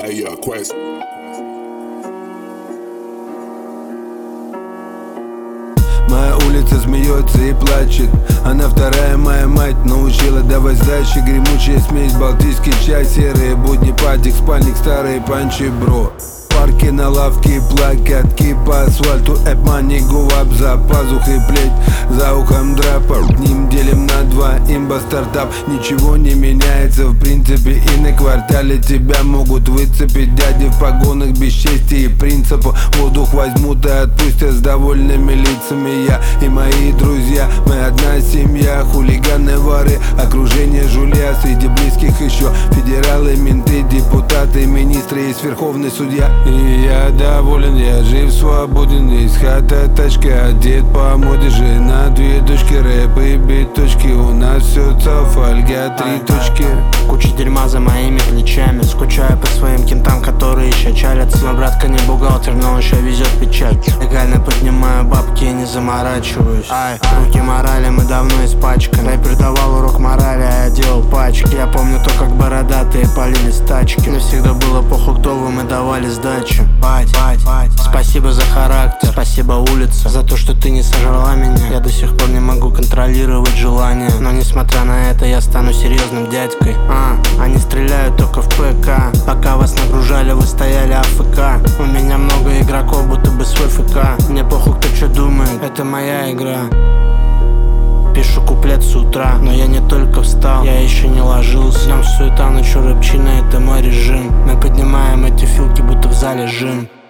Моя улица смеется и плачет. Она вторая моя мать, научила давать сдачи. Гремучая смесь, балтийский чай, серые будни, падик, спальник, старые панчи, бро. Парки на лавке, плакатки по асфальту, эпмани, гувап за пазухой, плеть за ухом драпа. Ним делим на два, имба стартап. Ничего не меняется в принципе, и на квартале тебя могут выцепить дяди в погонах без чести и принципа. Воздух возьмут и отпустят с довольными лицами. Я и мои друзья, мы одна семья. Хулиганы, воры, окружение жулья. Среди близких еще федералы, менты, депутаты, министры и верховный судья. И я доволен, я жив, свободен. Есть хата, тачка, одет по моде. Жена, две дочки, рэп и биточки. У нас все фольга, три точки. Куча дерьма за моими плечами. Скучаю по своим кентам, которые еще чалятся. Мой братка не бухгалтер, но он еще везет печать. Легально поднимаю бабки и не заморачиваюсь. Руки морали мы давно испачканы. Я преподавал урок морали, а я делал пачки. Я помню то, как бородатые палили с тачки. Мне всегда было похуй, кто вы, мы давали сдачу. Бать, спасибо за характер, спасибо улица, за то, что ты не сожрала меня. Я до сих пор не могу контролировать желание, но несмотря на это я стану серьезным дядькой. Они стреляют только в ПК. Пока вас нагружали, вы стояли АФК. У меня много игроков, будто бы свой ФК. Мне похуй, кто что думает, это моя игра. Пишу куплет с утра, но я не только встал, я еще не ложился. Днем суета, ночью рыбчина, это мой режим. Мы поднимаем эти филки, будто в зале жим.